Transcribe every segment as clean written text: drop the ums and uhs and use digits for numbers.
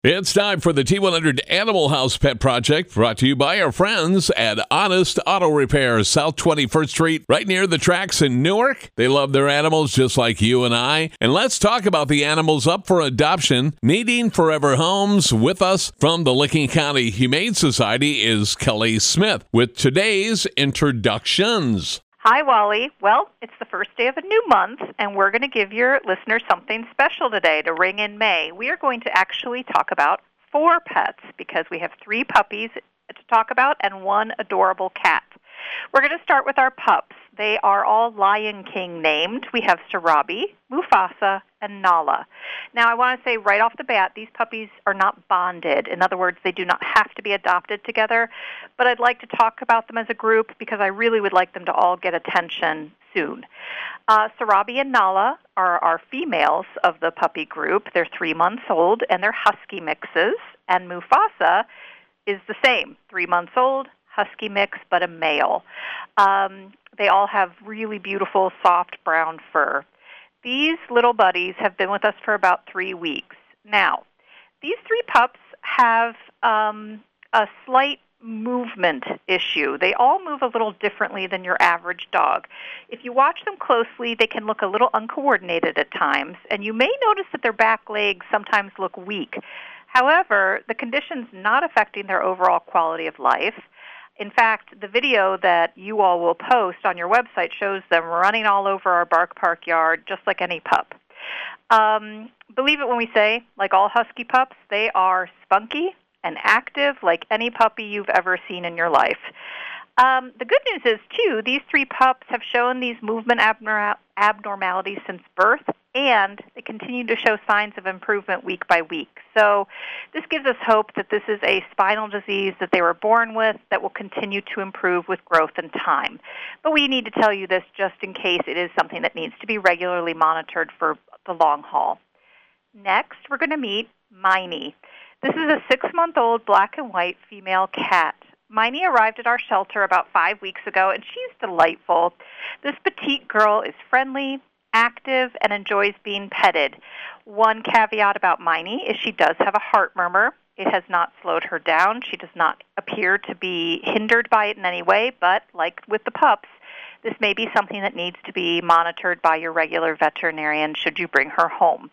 It's time for the T100 Animal House Pet Project, brought to you by our friends at Honest Auto Repair, South 21st Street, right near the tracks in Newark. They love their animals just like you and I. And let's talk about the animals up for adoption, needing forever homes. With us from the Licking County Humane Society is Kelly Smith with today's introductions. Hi, Wally. Well, it's the first day of a new month, and we're going to give your listeners something special today to ring in May. We are going to actually talk about 4 pets because we have 3 puppies to talk about and 1 adorable cat. We're going to start with our pups. They are all Lion King named. We have Sarabi, Mufasa, and Nala. Now, I want to say right off the bat, these puppies are not bonded. In other words, they do not have to be adopted together, but I'd like to talk about them as a group because I really would like them to all get attention soon. Sarabi and Nala are our females of the puppy group. They're 3 months old, and they're husky mixes, and Mufasa is the same, 3 months old, husky mix, but a male. They all have really beautiful, soft brown fur. These little buddies have been with us for about 3 weeks. Now, these 3 pups have a slight movement issue. They all move a little differently than your average dog. If you watch them closely, they can look a little uncoordinated at times, and you may notice that their back legs sometimes look weak. However, the condition's not affecting their overall quality of life. In fact, the video that you all will post on your website shows them running all over our Bark Park yard just like any pup. Believe it when we say, like all husky pups, they are spunky and active like any puppy you've ever seen in your life. The good news is, too, these 3 pups have shown these movement abnormalities since birth, and they continue to show signs of improvement week by week. So this gives us hope that this is a spinal disease that they were born with that will continue to improve with growth and time. But we need to tell you this just in case it is something that needs to be regularly monitored for the long haul. Next, we're going to meet Miney. This is a 6-month-old black and white female cat. Miney arrived at our shelter about 5 weeks ago, and she's delightful. This petite girl is friendly, active, and enjoys being petted. One caveat about Miney is she does have a heart murmur. It has not slowed her down. She does not appear to be hindered by it in any way, but like with the pups, this may be something that needs to be monitored by your regular veterinarian should you bring her home.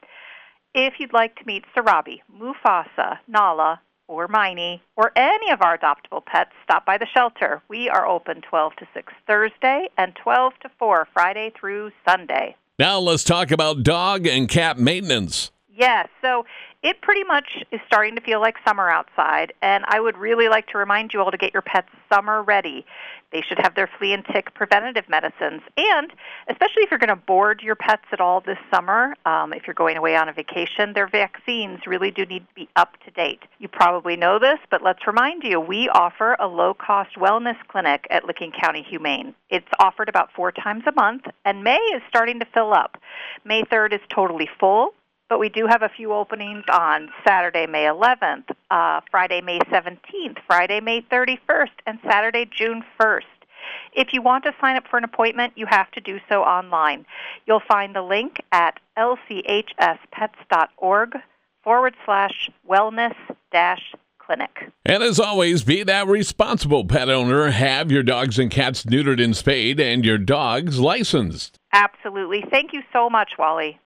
If you'd like to meet Sarabi, Mufasa, Nala, or Miney, or any of our adoptable pets, stop by the shelter. We are open 12 to 6 Thursday and 12 to 4 Friday through Sunday. Now let's talk about dog and cat maintenance. Yes, so it pretty much is starting to feel like summer outside, and I would really like to remind you all to get your pets summer ready. They should have their flea and tick preventative medicines, and especially if you're going to board your pets at all this summer, if you're going away on a vacation, their vaccines really do need to be up to date. You probably know this, but let's remind you, we offer a low-cost wellness clinic at Licking County Humane. It's offered about 4 times a month, and May is starting to fill up. May 3rd is totally full, but we do have a few openings on Saturday, May 11th, Friday, May 17th, Friday, May 31st, and Saturday, June 1st. If you want to sign up for an appointment, you have to do so online. You'll find the link at lchspets.org/wellness-clinic. And as always, be that responsible pet owner. Have your dogs and cats neutered and spayed and your dogs licensed. Absolutely. Thank you so much, Wally.